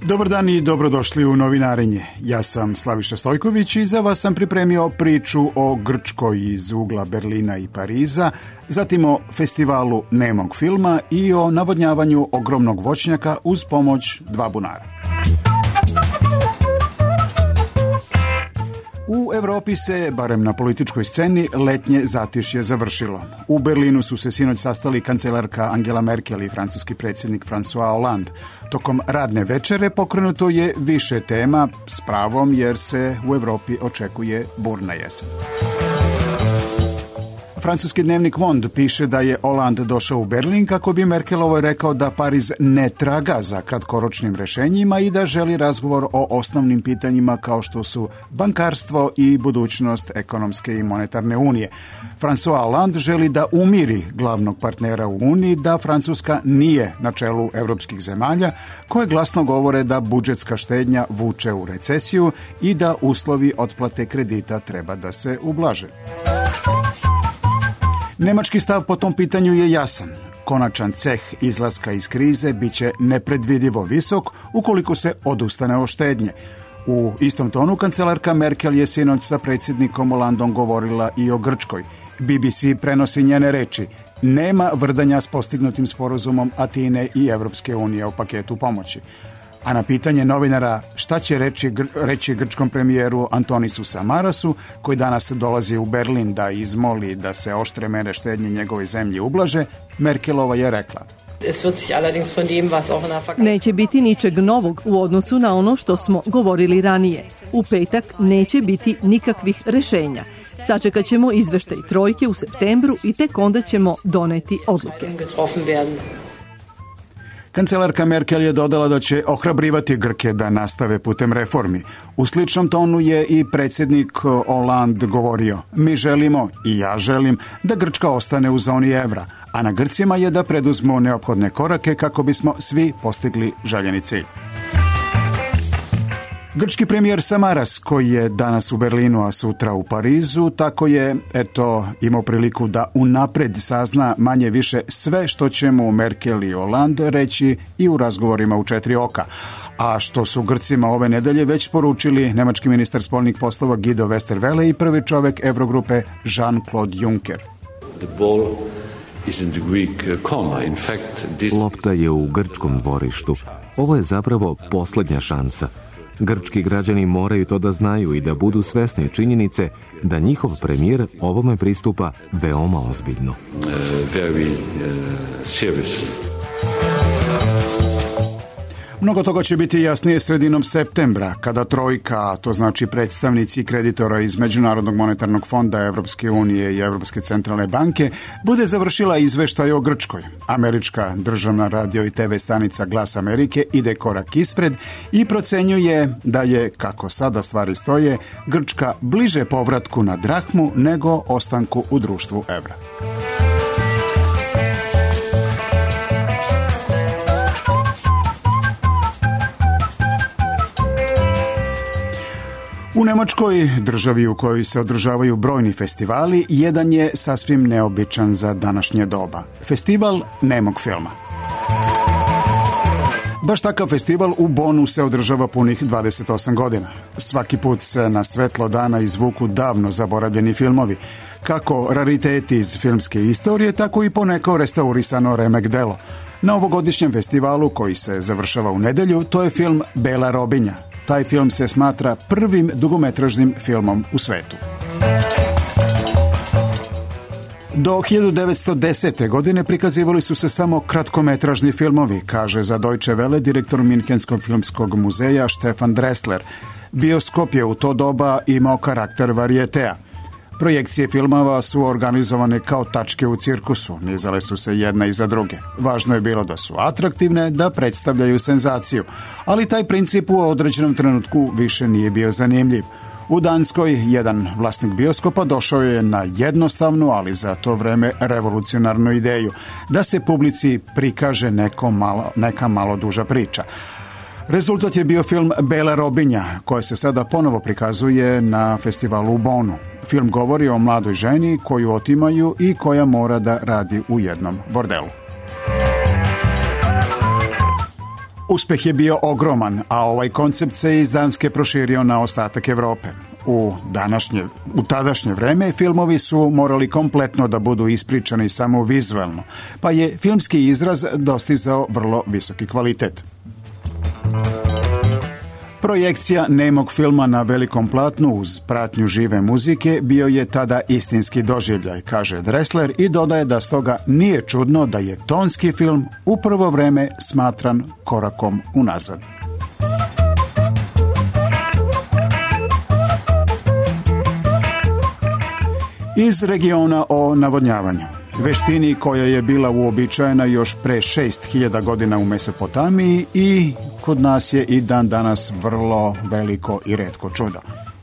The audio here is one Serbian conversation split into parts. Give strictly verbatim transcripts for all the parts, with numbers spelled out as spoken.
Dobar dan i dobrodošli u Novinarenje. Ja sam Slaviša Stojković i za vas sam pripremio priču o Grčkoj iz ugla Berlina i Pariza, zatim o festivalu nemog filma i o navodnjavanju ogromnog voćnjaka uz pomoć dva bunara. U Evropi se, barem na političkoj sceni, letnje zatišje završilo. U Berlinu su se sinoć sastali kancelarka Angela Merkel i francuski predsjednik François Hollande. Tokom radne večere pokrenuto je više tema, s pravom jer se u Evropi očekuje burna jesen. Francuski dnevnik Monde piše da je Hollande došao u Berlin kako bi Merkelovoj rekao da Pariz ne traga za kratkoročnim rešenjima i da želi razgovor o osnovnim pitanjima kao što su bankarstvo i budućnost ekonomske i monetarne unije. François Hollande želi da umiri glavnog partnera u Uniji da Francuska nije na čelu evropskih zemalja koje glasno govore da budžetska štednja vuče u recesiju i da uslovi otplate kredita treba da se ublaže. Nemački stav po tom pitanju je jasan. Konačan ceh izlaska iz krize biće nepredvidivo visok ukoliko se odustane od štednje. U istom tonu kancelarka Merkel je sinoć sa predsjednikom Hollandom govorila i o Grčkoj. B B C prenosi njene reči. Nema vrdanja s postignutim sporazumom Atine i Evropske unije o paketu pomoći. A na pitanje novinara šta će reći, reći grčkom premijeru Antonisu Samarasu, koji danas dolazi u Berlin da izmoli da se oštre mere štednje njegove zemlje ublaže, Merkelova je rekla: Neće biti ničeg novog u odnosu na ono što smo govorili ranije. U petak neće biti nikakvih rešenja. Sačekat ćemo izveštaj trojke u septembru i tek onda ćemo doneti odluke. Kancelarka Merkel je dodala da će ohrabrivati Grke da nastave putem reformi. U sličnom tonu je i predsjednik Hollande govorio: mi želimo i ja želim da Grčka ostane u zoni evra, a na Grcima je da preduzmu neophodne korake kako bismo svi postigli željeni cilj. Grčki premijer Samaras, koji je danas u Berlinu, a sutra u Parizu, tako je, eto, imao priliku da unapred sazna manje više sve što će mu Merkel i Hollande reći i u razgovorima u četiri oka. A što su Grcima ove nedelje već poručili nemački ministar spoljnih poslova Guido Westerwelle i prvi čovjek Evrogrupe Jean-Claude Juncker. Lopta je u grčkom dvorištu. Ovo je zapravo posljednja šansa. Grčki građani moraju to da znaju i da budu svesni činjenice da njihov premijer ovome pristupa veoma ozbiljno. Uh, very, uh, Mnogo toga će biti jasnije sredinom septembra, kada trojka, to znači predstavnici kreditora iz Međunarodnog monetarnog fonda Evropske unije i Evropske centralne banke, bude završila izveštaj o Grčkoj. Američka državna radio i te ve stanica Glas Amerike ide korak ispred i procenjuje da je, kako sada stvari stoje, Grčka bliže povratku na drahmu nego ostanku u društvu evra. U Nemačkoj, državi u kojoj se održavaju brojni festivali, jedan je sasvim neobičan za današnje doba. Festival nemog filma. Baš takav festival u Bonu se održava punih dvadeset osam godina. Svaki put se na svetlo dana izvuku davno zaboravljeni filmovi. Kako rariteti iz filmske istorije, tako i poneko restaurisano remek delo. Na ovogodišnjem festivalu, koji se završava u nedelju, to je film Bela robinja. Taj film se smatra prvim dugometražnim filmom u svetu. Do hiljadu devetsto desete. godine prikazivali su se samo kratkometražni filmovi, kaže za Deutsche Welle direktor Münchenskog filmskog muzeja Stefan Dressler. Bioskop je u to doba imao karakter varijetea. Projekcije filmova su organizovane kao tačke u cirkusu, nizale su se jedna iza druge. Važno je bilo da su atraktivne, da predstavljaju senzaciju, ali taj princip u određenom trenutku više nije bio zanimljiv. U Danskoj jedan vlasnik bioskopa došao je na jednostavnu, ali za to vreme revolucionarnu ideju, da se publici prikaže neko malo, neka malo duža priča. Rezultat je bio film Bela robinja, koja se sada ponovo prikazuje na festivalu u Bonu. Film govori o mladoj ženi koju otimaju i koja mora da radi u jednom bordelu. Uspeh je bio ogroman, a ovaj koncept se iz Danske proširio na ostatak Evrope. U, današnje, u tadašnje vreme filmovi su morali kompletno da budu ispričani samo vizuelno, pa je filmski izraz dostizao vrlo visoki kvalitet. Projekcija nemog filma na velikom platnu uz pratnju žive muzike bio je tada istinski doživljaj, kaže Dressler, i dodaje da stoga nije čudno da je tonski film u prvo vreme smatran korakom unazad. Iz regiona o navodnjavanju. Veštini koja je bila uobičajena još pre šest hiljada godina u Mesopotamiji i kod nas je i dan danas vrlo veliko i retko čudo.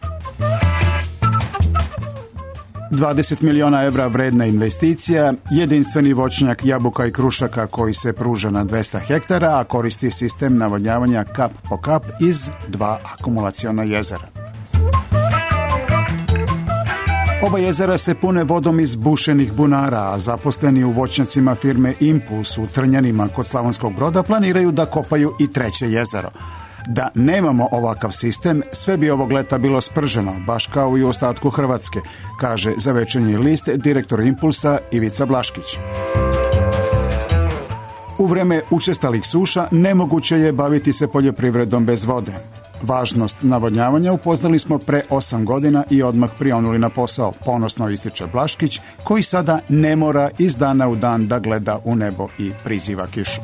dvadeset miliona evra vredna investicija, jedinstveni voćnjak jabuka i krušaka koji se pruža na dvesta hektara, a koristi sistem navodnjavanja kap po kap iz dva akumulaciona jezera. Oba jezera se pune vodom iz bušenih bunara, a zaposleni u voćnjacima firme Impuls u Trnjanima kod Slavonskog Broda planiraju da kopaju i treće jezero. Da nemamo ovakav sistem, sve bi ovog leta bilo sprženo, baš kao i u ostatku Hrvatske, kaže za Večernji list direktor Impulsa Ivica Blaškić. U vreme učestalih suša nemoguće je baviti se poljoprivredom bez vode. Važnost navodnjavanja upoznali smo pre osam godina i odmah prionuli na posao, ponosno ističe Blaškić, koji sada ne mora iz dana u dan da gleda u nebo i priziva kišu.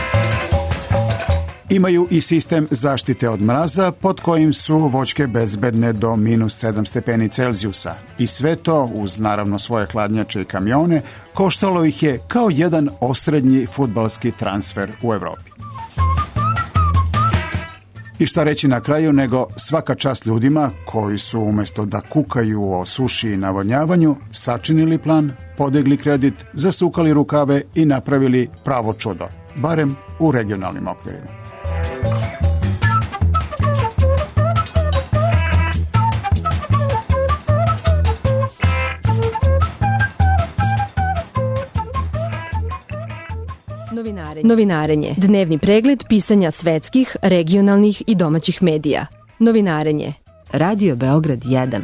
Imaju i sistem zaštite od mraza, pod kojim su voćke bezbedne do minus sedam stepeni Celzijusa. I sve to, uz naravno svoje hladnjače i kamione, koštalo ih je kao jedan osrednji fudbalski transfer u Evropi. I šta reći na kraju nego svaka čast ljudima koji su umjesto da kukaju o suši i navodnjavanju, sačinili plan, podigli kredit, zasukali rukave i napravili pravo čudo, barem u regionalnim okvirima. Novinarenje. Dnevni pregled pisanja svetskih, regionalnih i domaćih medija. Novinarenje. Radio Beograd jedan.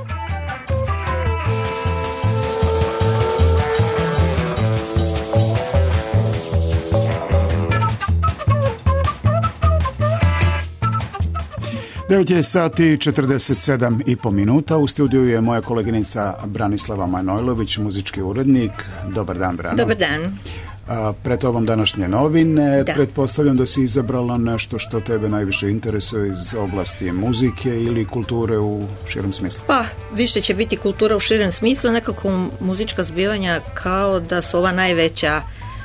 devet je sati četrdeset sedam i po minuta. U studiju je moja koleginica Branislava Manojlović, muzički urednik. Dobar dan, Brano. Dobar dan. A, pred ovom današnje novine, da. Pretpostavljam da si izabrala nešto što tebe najviše interesuje iz oblasti muzike ili kulture u širem smislu. Pa, više će biti kultura u širem smislu, nekako muzička zbivanja kao da su ova najveća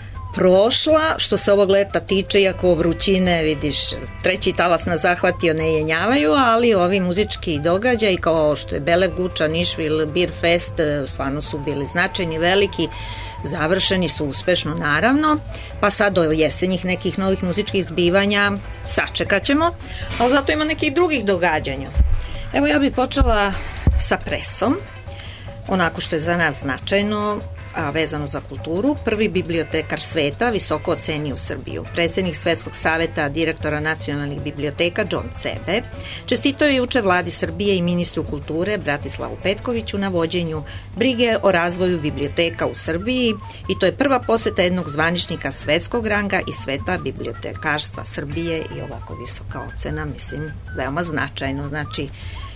prošla, što se ovog leta tiče, iako vrućine, vidiš, treći talas nas zahvatio, ne jenjavaju, ali ovi muzički događaji kao što je Belev Guča, Nišvil, Beer Fest, stvarno su bili značajni, veliki, završeni su uspešno naravno, pa sad do jesenjih nekih novih muzičkih zbivanja sačekat ćemo, ali zato ima nekih drugih događanja. Evo ja bih počela sa presom, onako što je za nas značajno, a vezano za kulturu. Prvi bibliotekar sveta visoko ocenio Srbiju. Predsjednik Svetskog saveta direktora nacionalnih biblioteka John Cebe čestitao je juče vladi Srbije i ministru kulture Bratislavu Petkoviću na vođenju brige o razvoju biblioteka u Srbiji i to je prva poseta jednog zvaničnika svetskog ranga i sveta bibliotekarstva Srbije i ovako visoka ocena, mislim, veoma značajno. Znači,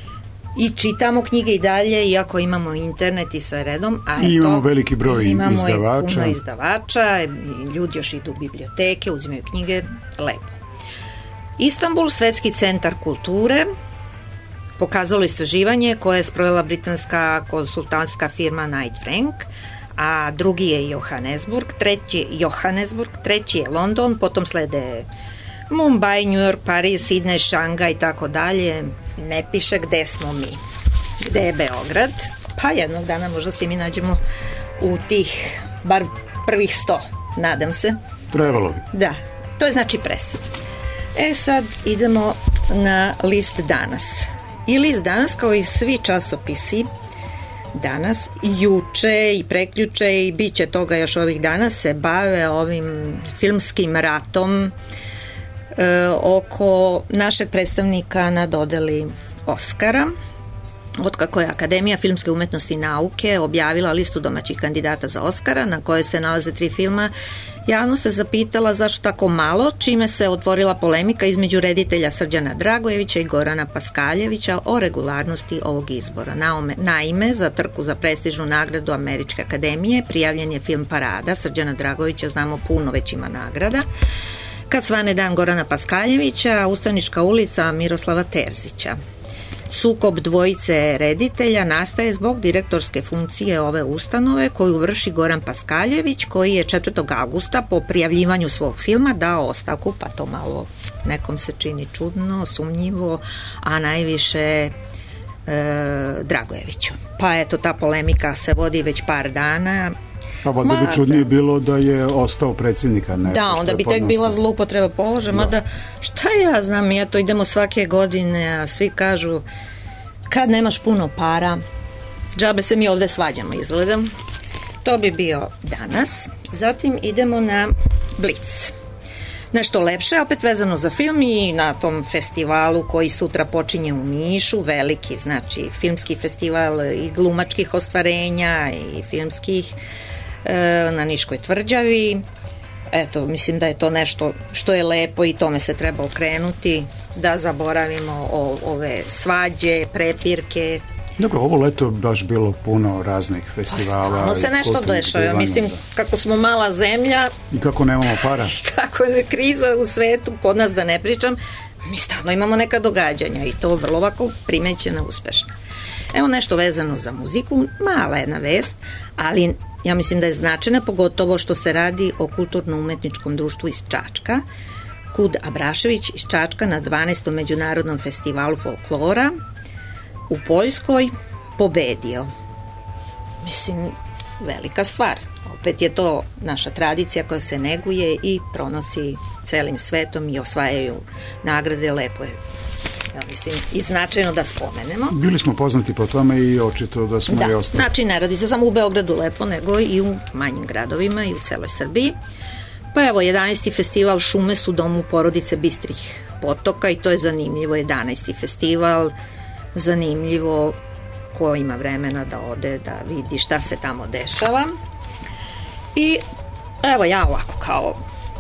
i čitamo knjige i dalje, iako imamo internet i sve redom. A I imamo veliki broj imamo izdavača. Imamo puno izdavača, ljudi još idu u biblioteke, uzimaju knjige, lepo. Istanbul, svetski centar kulture, pokazalo istraživanje koje je sprovela britanska konsultantska firma Knight Frank, a drugi je Johannesburg, treći je Johannesburg, treći je London, potom slede Mumbai, New York, Paris, Sydney, Šangaj i tako dalje. Ne piše gde smo mi, gde je Beograd, pa jednog dana možda se mi nađemo u tih bar prvih sto, nadam se. Trebalo bi. Da, to je znači pres. E sad idemo na list Danas. I list Danas, kao i svi časopisi danas, i juče i preključe i bit će toga još ovih dana, se bave ovim filmskim ratom e, oko našeg predstavnika na dodeli Oskara. Otkako je Akademija filmske umetnosti i nauke objavila listu domaćih kandidata za Oskara, na kojoj se nalaze tri filma, javno se zapitala zašto tako malo, čime se otvorila polemika između reditelja Srđana Dragojevića i Gorana Paskaljevića o regularnosti ovog izbora. Naime, za trku za prestižnu nagradu Američke akademije prijavljen je film Parada. Srđana Dragojevića znamo puno, već ima nagrada. Kad svane dan Gorana Paskaljevića, Ustavnička ulica Miroslava Terzića. Sukob dvojice reditelja nastaje zbog direktorske funkcije ove ustanove koju vrši Goran Paskaljević, koji je četvrtog avgusta po prijavljivanju svog filma dao ostavku, pa to malo nekom se čini čudno, sumnjivo, a najviše e, Dragojeviću. Pa eto, ta polemika se vodi već par dana. Pa valjda bi čudnije bilo da je ostao predsjednika. Ne, da, onda bi tek bila zloupotreba položaja, mada šta ja znam, ja to idemo svake godine, a svi kažu kad nemaš puno para, džabe se mi ovde svađamo, izgledam. To bi bio danas. Zatim idemo na Blic. Nešto lepše, opet vezano za film i na tom festivalu koji sutra počinje u Nišu, veliki, znači filmski festival i glumačkih ostvarenja i filmskih na Niškoj tvrđavi. Eto, mislim da je to nešto što je lepo i tome se treba okrenuti, da zaboravimo o, ove svađe, prepirke. Dobro, ovo leto baš bilo puno raznih festivala. Pa stalno se nešto dešava. Mislim, kako smo mala zemlja i kako nemamo para. Kako je kriza u svetu, kod nas da ne pričam, mi stalno imamo neka događanja i to vrlo ovako primećena, uspešna. Evo nešto vezano za muziku, mala jedna vest, ali ja mislim da je značajna, pogotovo što se radi o kulturno-umetničkom društvu iz Čačka. Kud Abrašević iz Čačka na dvanaestom međunarodnom festivalu folklora u Poljskoj pobedio. Mislim, velika stvar. Opet je to naša tradicija koja se neguje i pronosi celim svetom i osvajaju nagrade, lepo je. Ja mislim, i značajno da spomenemo. Bili smo poznati po tome i očito da smo da, i ostali. Znači, ne radi se samo u Beogradu lepo, nego i u manjim gradovima i u celoj Srbiji. Pa evo, jedanaesti festival Šume su domu porodice Bistrih potoka i to je zanimljivo, jedanaesti festival, zanimljivo, ko ima vremena da ode, da vidi šta se tamo dešava. I evo ja ovako kao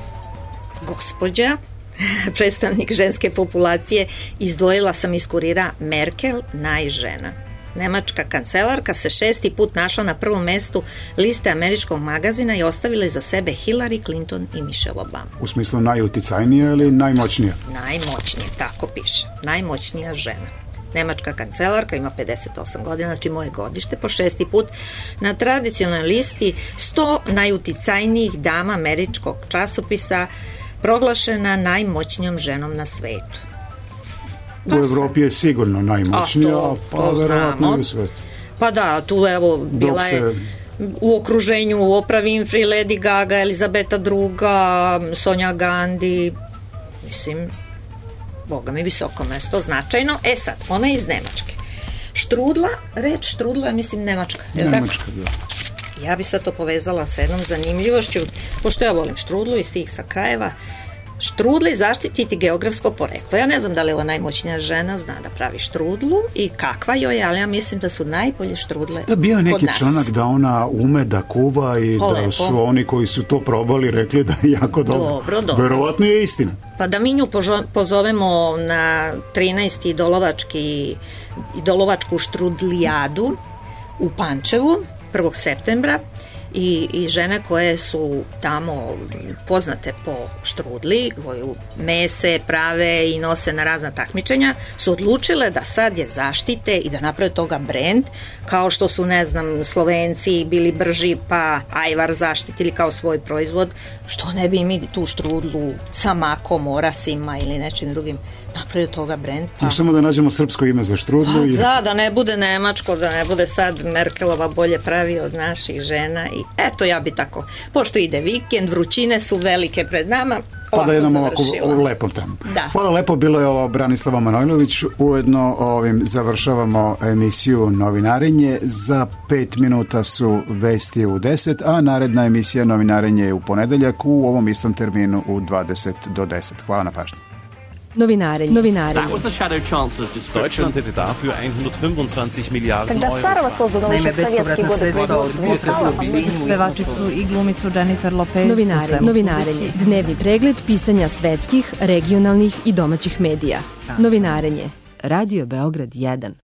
gospođa, predstavnik ženske populacije, izdvojila sam iz Kurira Merkel najžena. Nemačka kancelarka se šesti put našla na prvom mestu liste američkog magazina i ostavila iza sebe Hillary Clinton i Michelle Obama. U smislu najuticajnija ili najmoćnija? Najmoćnija, tako piše. Najmoćnija žena. Nemačka kancelarka ima pedeset osam godina, znači moje godište, po šesti put na tradicionalnoj listi sto najuticajnijih dama američkog časopisa, proglašena najmoćnijom ženom na svetu. Pa u Evropi je sigurno najmoćnija, a to, pa to verovatno i u svetu. Pa da, tu evo bila se... je u okruženju Oprah Winfrey, Lady Gaga, Elizabeta druga, Sonja Gandhi, mislim, boga mi visoko mesto, značajno. E sad, ona je iz Nemačke. Štrudla, reč štrudla, mislim Nemačka. Nemačka, da. Ja bi sad to povezala sa jednom zanimljivošću, pošto ja volim štrudlu iz tih sa krajeva. Štrudli zaštititi geografsko poreklo. Ja ne znam da li ova najmoćnija žena zna da pravi štrudlu i kakva joj je, ali ja mislim da su najbolje štrudle kod nas. Da, bio je neki članak da ona ume da kuva i o, da lepo. Su oni koji su to probali rekli da je jako dobro. Dobro, dobro. Verovatno je istina. Pa da mi nju pozovemo na trinaesti idolovački, idolovačku štrudlijadu u Pančevu prvog septembra. I, i žene koje su tamo poznate po štrudli, koju mese, prave i nose na razna takmičenja, su odlučile da sad je zaštite i da naprave toga brend, kao što su, ne znam, Slovenci bili brži pa ajvar zaštitili kao svoj proizvod, što ne bi mi tu štrudlu sa makom, orasima ili nečim drugim napravili toga brend. Pa... I samo da nađemo srpsko ime za štrudlu. A, i... Da, da ne bude nemačko, da ne bude sad Merkelova bolje pravi od naših žena i eto ja bi tako, pošto ide vikend, vrućine su velike pred nama, pa da jednom ovako lepom temu. Da. Hvala lepo, bilo je ovo Branislava Manojlović, ujedno ovim završavamo emisiju Novinarenje, za pet minuta su vesti u deset, a naredna emisija Novinarenje je u ponedeljak u ovom istom terminu u dvadeset do deset. Hvala na pažnju. Novinarenje. Novinarenje. Deutschland hätte dafür hundertfünfundzwanzig Milliarden Когда Старого создано еще в советские годы производство pevačicu i glumicu Jennifer Lopez. Novinare, novinarenje. Dnevni pregled pisanja svetskih, regionalnih i domaćih medija. Novinarenje. Radio Beograd jedan.